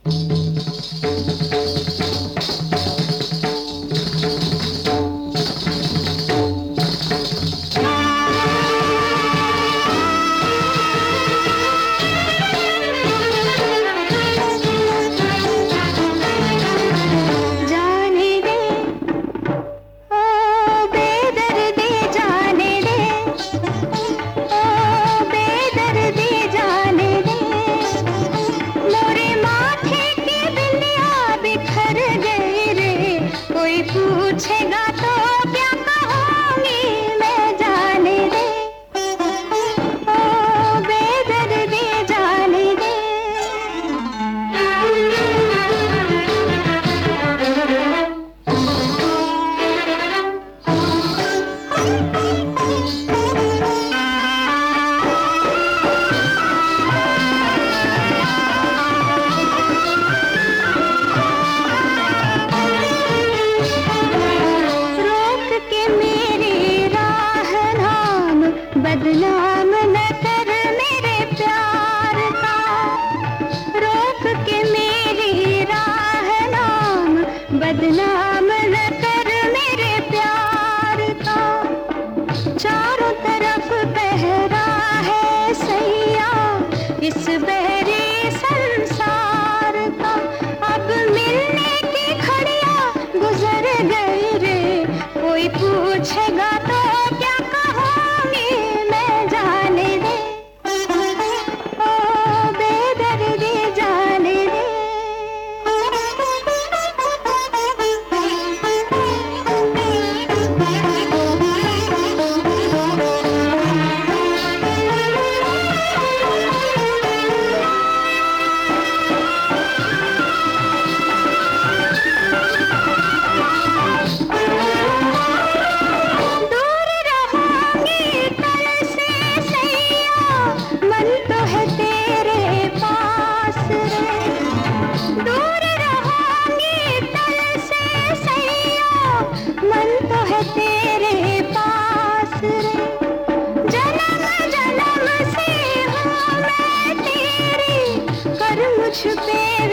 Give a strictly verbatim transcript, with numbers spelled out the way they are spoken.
पूछेगा तो क्या कहूँगी मैं, जाने दे ओ बेदर्दी जाने दे। बदनाम न कर मेरे प्यार का, रोक के मेरी राह नाम, बदनाम न कर मेरे प्यार का। चारों तरफ पहरा है सैया इस बहरे संसार का, अब मिलने की घड़ियां गुजर गई रे, कोई पूछेगा तो क्या कहूँगी मैं, जाने दे ओ बेदर्दी जाने दे। दूर रहूंगी तल से सैया, मन तो है तेरे पास रे। जन्म जन्म से हूँ मैं तेरी, कर मुझ पे